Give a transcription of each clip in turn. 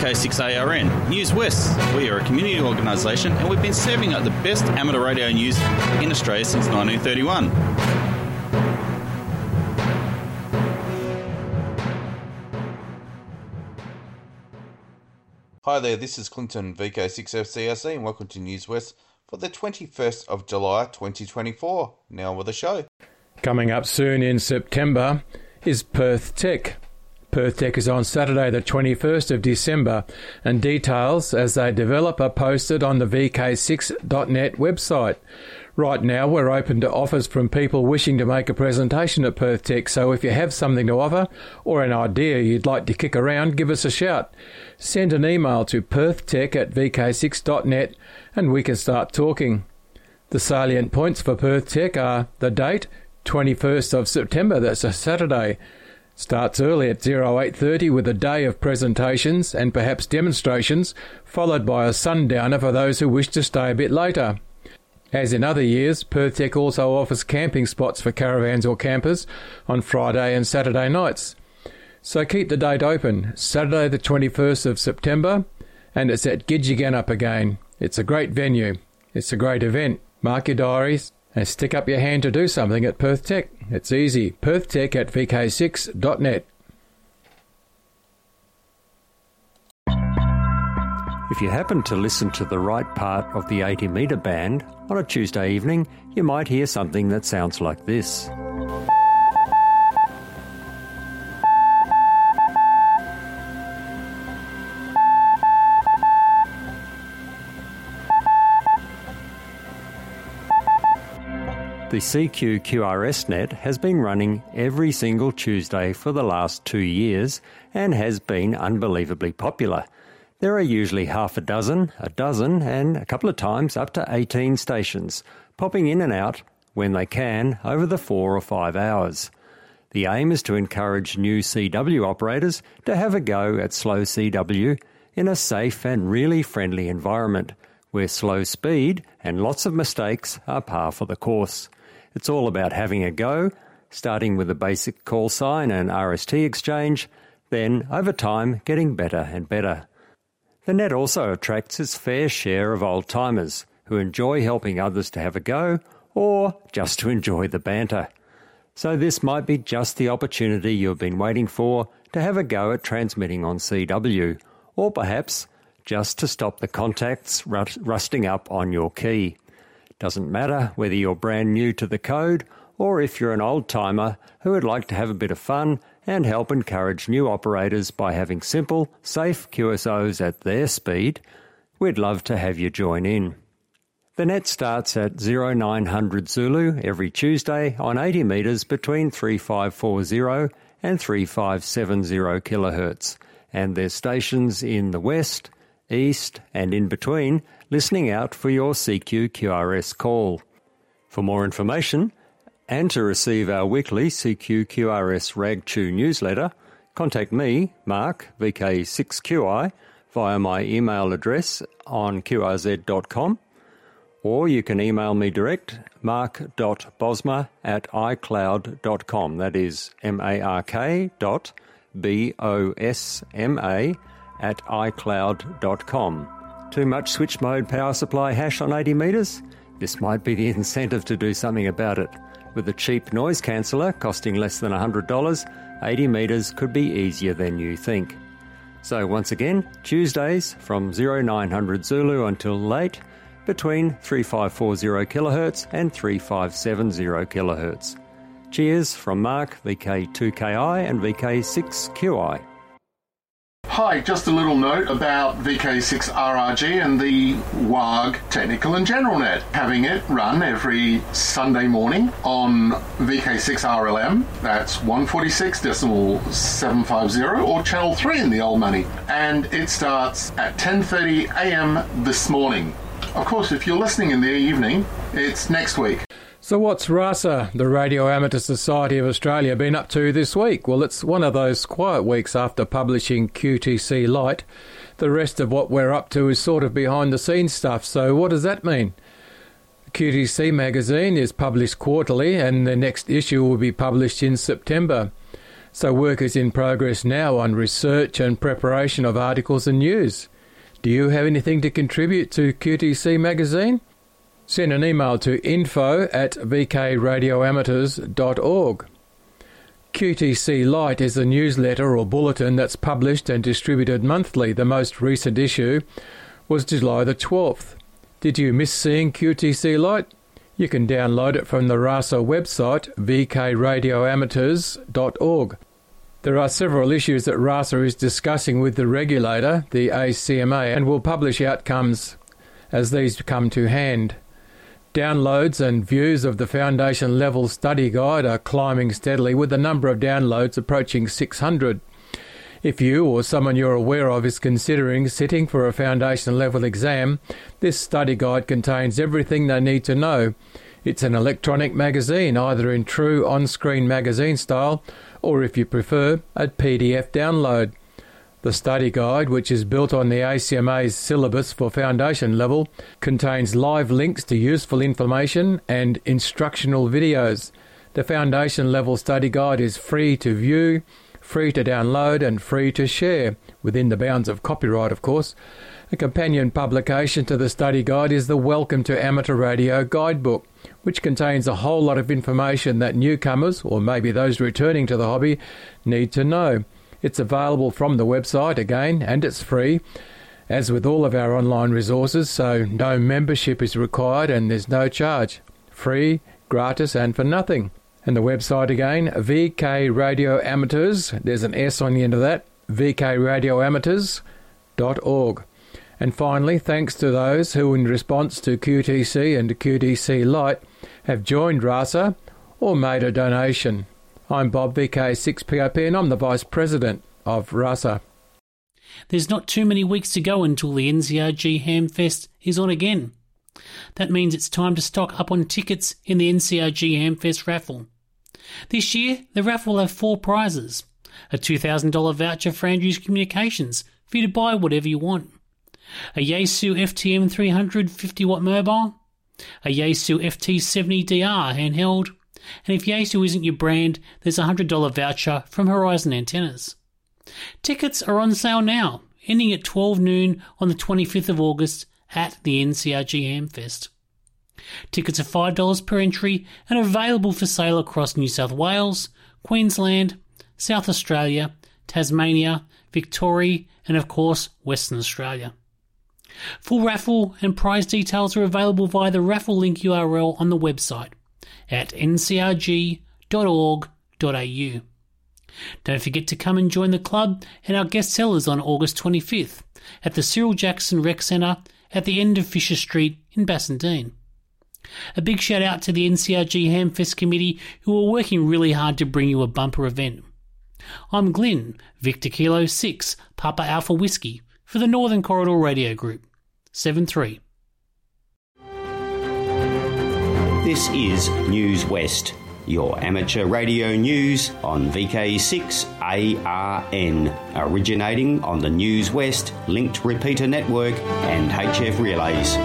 VK6ARN, News West. We are a community organisation and we've been serving up the best amateur radio news in Australia since 1931. Hi there, this is Clinton, VK6FCRC, and welcome to News West for the 21st of July 2024. Now with the show. Coming up soon in September is Perth Tech. Perth Tech is on Saturday the 21st of December, and details as they develop are posted on the VK6.net website. Right now we're open to offers from people wishing to make a presentation at Perth Tech, so if you have something to offer or an idea you'd like to kick around, give us a shout. Send an email to perthtech@vk6.net and we can start talking. The salient points for Perth Tech are the date, 21st of September, that's a Saturday. Starts early at 08:30 with a day of presentations and perhaps demonstrations, followed by a sundowner for those who wish to stay a bit later. As in other years, Perth Tech also offers camping spots for caravans or campers on Friday and Saturday nights. So keep the date open, Saturday the 21st of September, and it's at Gidgegannup again. It's a great venue. It's a great event. Mark your diaries and stick up your hand to do something at Perth Tech. It's easy. perthtech@vk6.net. If you happen to listen to the right part of the 80 metre band on a Tuesday evening, you might hear something that sounds like this. The CQ-QRS net has been running every single Tuesday for the last 2 years and has been unbelievably popular. There are usually half a dozen, and a couple of times up to 18 stations, popping in and out when they can over the 4 or 5 hours. The aim is to encourage new CW operators to have a go at slow CW in a safe and really friendly environment, where slow speed and lots of mistakes are par for the course. It's all about having a go, starting with a basic call sign and RST exchange, then over time getting better and better. The net also attracts its fair share of old-timers who enjoy helping others to have a go or just to enjoy the banter. So this might be just the opportunity you've been waiting for to have a go at transmitting on CW, or perhaps just to stop the contacts rusting up on your key. Doesn't matter whether you're brand new to the code or if you're an old-timer who would like to have a bit of fun and help encourage new operators by having simple, safe QSOs at their speed, we'd love to have you join in. The net starts at 0900 Zulu every Tuesday on 80 metres between 3540 and 3570 kHz, and there's stations in the west, east and in between listening out for your CQ-QRS call. For more information and to receive our weekly CQ-QRS RagTune newsletter, contact me, Mark, VK6QI, via my email address on qrz.com, or you can email me direct, mark.bosma@icloud.com. That is mark.bosma@icloud.com. Too much switch mode power supply hash on 80 metres? This might be the incentive to do something about it. With a cheap noise canceller costing less than $100, 80 metres could be easier than you think. So once again, Tuesdays from 0900 Zulu until late, between 3540 kHz and 3570 kHz. Cheers from Mark, VK2KI and VK6QI. Hi, just a little note about VK6RRG and the WARG Technical and General Net. Having it run every Sunday morning on VK6RLM, that's 146.750, or Channel 3 in the old money. And it starts at 10:30 a.m. this morning. Of course, if you're listening in the evening, it's next week. So what's RASA, the Radio Amateur Society of Australia, been up to this week? Well, it's one of those quiet weeks after publishing QTC Lite. The rest of what we're up to is sort of behind-the-scenes stuff. So what does that mean? QTC magazine is published quarterly, and the next issue will be published in September. So work is in progress now on research and preparation of articles and news. Do you have anything to contribute to QTC magazine? Send an email to info@vkradioamateurs.org. QTC Light is a newsletter or bulletin that's published and distributed monthly. The most recent issue was July the 12th. Did you miss seeing QTC Light? You can download it from the RASA website, vkradioamateurs.org. There are several issues that RASA is discussing with the regulator, the ACMA, and will publish outcomes as these come to hand. Downloads and views of the Foundation Level Study Guide are climbing steadily, with the number of downloads approaching 600. If you or someone you're aware of is considering sitting for a Foundation Level exam, this study guide contains everything they need to know. It's an electronic magazine, either in true on-screen magazine style, or if you prefer, a PDF download. The study guide, which is built on the ACMA's syllabus for Foundation Level, contains live links to useful information and instructional videos. The Foundation Level study guide is free to view, free to download and free to share, within the bounds of copyright, of course. A companion publication to the study guide is the Welcome to Amateur Radio Guidebook, which contains a whole lot of information that newcomers, or maybe those returning to the hobby, need to know. It's available from the website again, and it's free, as with all of our online resources, so no membership is required and there's no charge. Free, gratis and for nothing. And the website again, VK Radio Amateurs, there's an S on the end of that, vkradioamateurs.org. And finally, thanks to those who, in response to QTC and QTC Lite, have joined RASA or made a donation. I'm Bob, VK6POP, and I'm the Vice President of RASA. There's not too many weeks to go until the NCRG Hamfest is on again. That means it's time to stock up on tickets in the NCRG Hamfest raffle. This year, the raffle will have 4 prizes. A $2,000 voucher for Andrews Communications for you to buy whatever you want. A Yaesu FTM 300 50-watt mobile. A Yaesu FT70DR handheld. And if Yaesu isn't your brand, there's a $100 voucher from Horizon Antennas. Tickets are on sale now, ending at 12 noon on the 25th of August at the NCRG Hamfest. Tickets are $5 per entry and are available for sale across New South Wales, Queensland, South Australia, Tasmania, Victoria and of course Western Australia. Full raffle and prize details are available via the raffle link URL on the website at ncrg.org.au. Don't forget to come and join the club and our guest sellers on August 25th at the Cyril Jackson Rec Centre at the end of Fisher Street in Bassendean. A big shout out to the NCRG Hamfest Committee who are working really hard to bring you a bumper event. I'm Glenn, Victor Kilo 6, Papa Alpha Whiskey, for the Northern Corridor Radio Group, 7-3. This is News West, your amateur radio news on VK6ARN, originating on the News West linked repeater network and HF relays.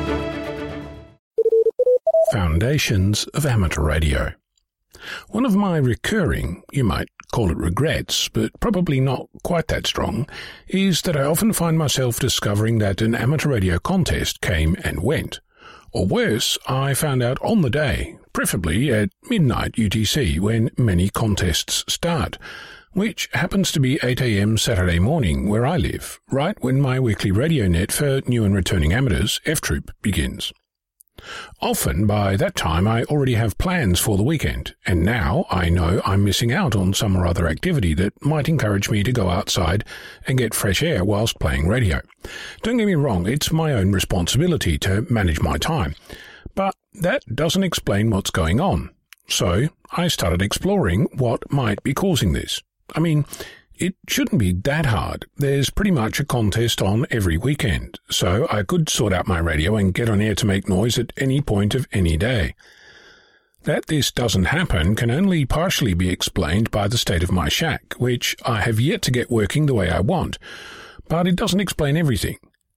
Foundations of Amateur Radio. One of my recurring, you might call it regrets, but probably not quite that strong, is that I often find myself discovering that an amateur radio contest came and went. Or worse, I found out on the day, preferably at midnight UTC, when many contests start, which happens to be 8 a.m. Saturday morning where I live, right when my weekly radio net for new and returning amateurs, F-Troop, begins. Often by that time I already have plans for the weekend, and now I know I'm missing out on some or other activity that might encourage me to go outside and get fresh air whilst playing radio. Don't get me wrong, it's my own responsibility to manage my time, but that doesn't explain what's going on. So I started exploring what might be causing this. I mean, it shouldn't be that hard. There's pretty much a contest on every weekend, so I could sort out my radio and get on air to make noise at any point of any day. That this doesn't happen can only partially be explained by the state of my shack, which I have yet to get working the way I want, but it doesn't explain everything.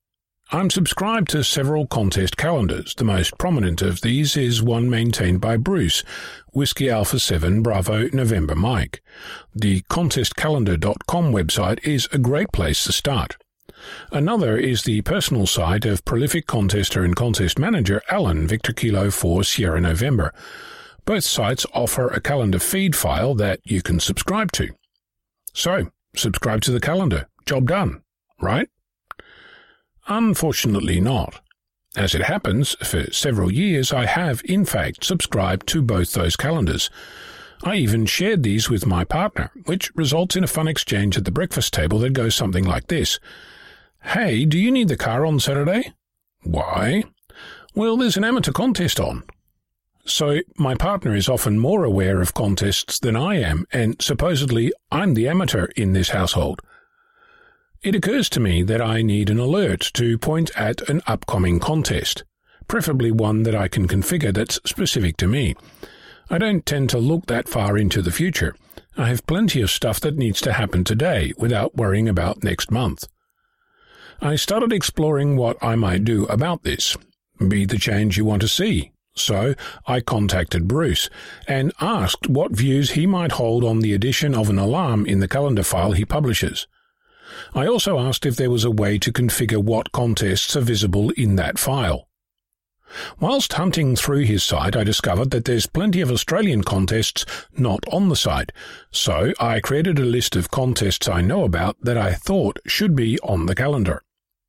I'm subscribed to several contest calendars. The most prominent of these is one maintained by Bruce, Whiskey Alpha 7 Bravo November Mike. The contestcalendar.com website is a great place to start. Another is the personal site of prolific contester and contest manager Alan Victor Kilo 4 Sierra November. Both sites offer a calendar feed file that you can subscribe to. So, subscribe to the calendar. Job done, right? Unfortunately not. As it happens, for several years I have, in fact, subscribed to both those calendars. I even shared these with my partner, which results in a fun exchange at the breakfast table that goes something like this. Hey, do you need the car on Saturday? Why? Well, there's an amateur contest on. So my partner is often more aware of contests than I am, and supposedly I'm the amateur in this household. It occurs to me that I need an alert to point at an upcoming contest, preferably one that I can configure that's specific to me. I don't tend to look that far into the future. I have plenty of stuff that needs to happen today without worrying about next month. I started exploring what I might do about this. Be the change you want to see. So I contacted Bruce and asked what views he might hold on the addition of an alarm in the calendar file he publishes. I also asked if there was a way to configure what contests are visible in that file. Whilst hunting through his site, I discovered that there's plenty of Australian contests not on the site, so I created a list of contests I know about that I thought should be on the calendar.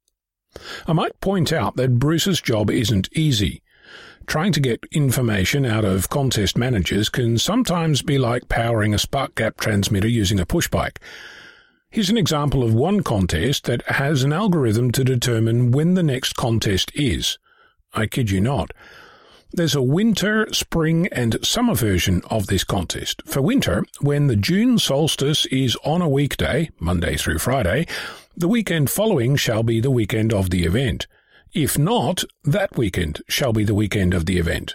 I might point out that Bruce's job isn't easy. Trying to get information out of contest managers can sometimes be like powering a spark gap transmitter using a push bike. Here's an example of one contest that has an algorithm to determine when the next contest is. I kid you not. There's a winter, spring and summer version of this contest. For winter, when the June solstice is on a weekday, Monday through Friday, the weekend following shall be the weekend of the event. If not, that weekend shall be the weekend of the event.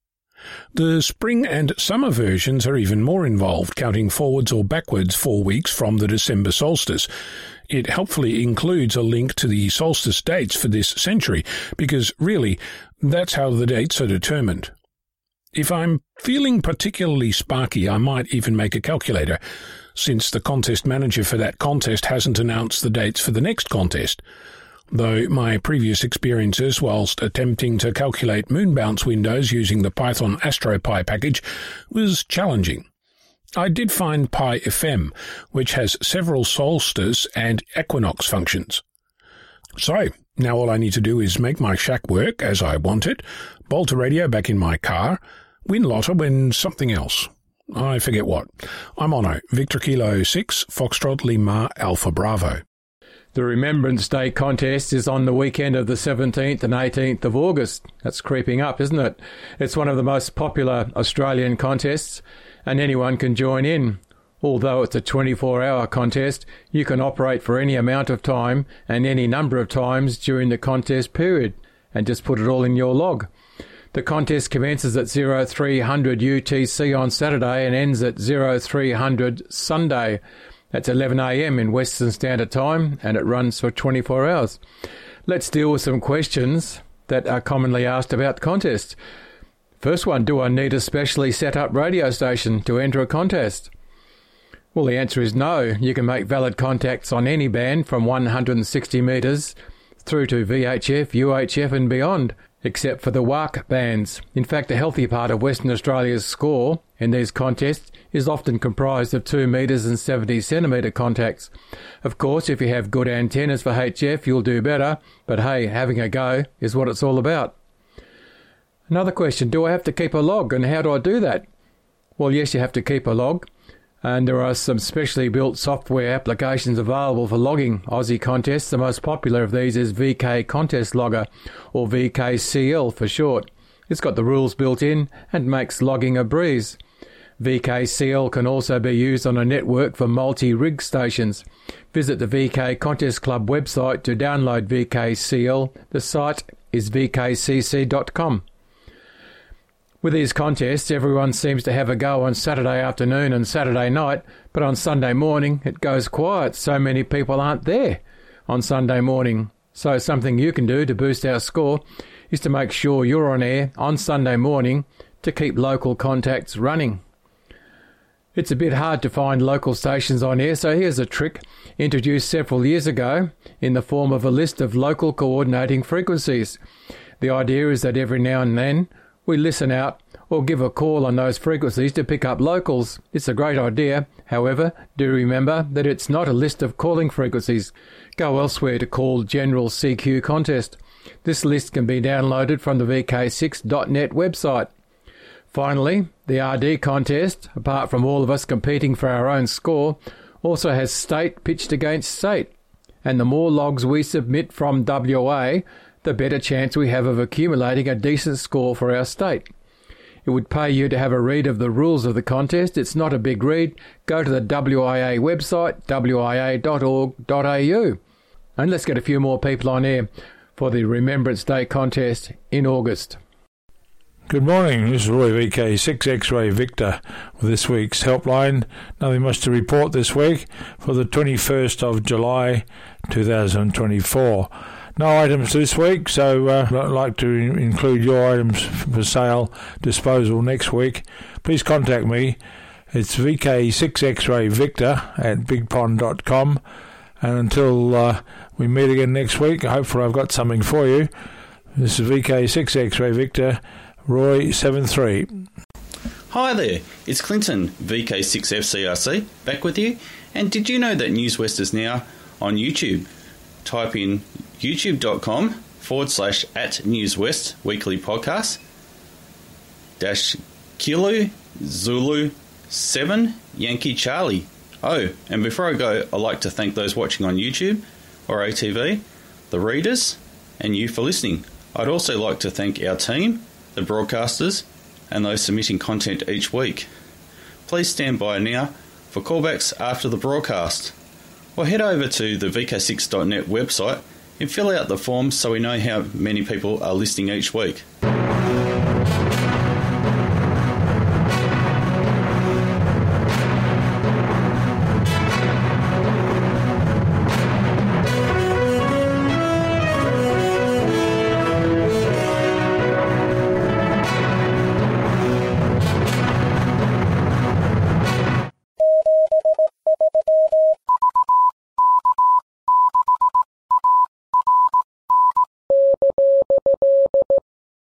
The spring and summer versions are even more involved, counting forwards or backwards 4 weeks from the December solstice. It helpfully includes a link to the solstice dates for this century, because really, that's how the dates are determined. If I'm feeling particularly sparky, I might even make a calculator, since the contest manager for that contest hasn't announced the dates for the next contest. Though my previous experiences whilst attempting to calculate moon bounce windows using the Python AstroPy package was challenging. I did find PyFM, which has several solstice and equinox functions. So, now all I need to do is make my shack work as I want it, bolt a radio back in my car, win lotto, win something else. I forget what. I'm Ono, Victor Kilo 6, Foxtrot Lima Alpha Bravo. The Remembrance Day contest is on the weekend of the 17th and 18th of August. That's creeping up, isn't it? It's one of the most popular Australian contests, and anyone can join in. Although it's a 24-hour contest, you can operate for any amount of time and any number of times during the contest period, and just put it all in your log. The contest commences at 0300 UTC on Saturday and ends at 0300 Sunday. That's 11 a.m. in Western Standard Time, and it runs for 24 hours. Let's deal with some questions that are commonly asked about contests. First one, do I need a specially set up radio station to enter a contest? Well, the answer is no. You can make valid contacts on any band from 160 metres through to VHF, UHF and beyond, except for the WARC bands. In fact, a healthy part of Western Australia's score in these contests is often comprised of 2 metres and 70 centimetre contacts. Of course, if you have good antennas for HF, you'll do better, but hey, having a go is what it's all about. Another question, do I have to keep a log, and how do I do that? Well, yes, you have to keep a log, and there are some specially built software applications available for logging Aussie contests. The most popular of these is VK Contest Logger, or VKCL for short. It's got the rules built in and makes logging a breeze. VKCL can also be used on a network for multi-rig stations. Visit the VK Contest Club website to download VKCL. The site is vkcc.com. With these contests, everyone seems to have a go on Saturday afternoon and Saturday night, but on Sunday morning it goes quiet. So many people aren't there on Sunday morning. So something you can do to boost our score is to make sure you're on air on Sunday morning to keep local contacts running. It's a bit hard to find local stations on air, so here's a trick introduced several years ago in the form of a list of local coordinating frequencies. The idea is that every now and then we listen out or give a call on those frequencies to pick up locals. It's a great idea. However, do remember that it's not a list of calling frequencies. Go elsewhere to call General CQ Contest. This list can be downloaded from the VK6.net website. Finally, the RD contest, apart from all of us competing for our own score, also has state pitched against state. And the more logs we submit from WA, the better chance we have of accumulating a decent score for our state. It would pay you to have a read of the rules of the contest. It's not a big read. Go to the WIA website, wia.org.au. And let's get a few more people on air for the Remembrance Day contest in August. Good morning, this is Roy VK6 X-Ray Victor with this week's helpline. Nothing much to report this week for the 21st of July 2024. No items this week, so I'd like to include your items for sale, disposal next week. Please contact me. It's VK6XRayVictor@bigpond.com. And until we meet again next week, hopefully I've got something for you. This is VK6X-Ray Victor, Roy 73. Hi there, it's Clinton, VK6FCRC, back with you. And did you know that News West is now on YouTube? Type in youtube.com/@NewsWest weekly podcast -Kilo Zulu 7 Yankee Charlie. Oh, and before I go, I'd like to thank those watching on YouTube or ATV, the readers, and you for listening. I'd also like to thank our team, the broadcasters, and those submitting content each week. Please stand by now for callbacks after the broadcast. Or head over to the VK6.net website and fill out the forms so we know how many people are listening each week.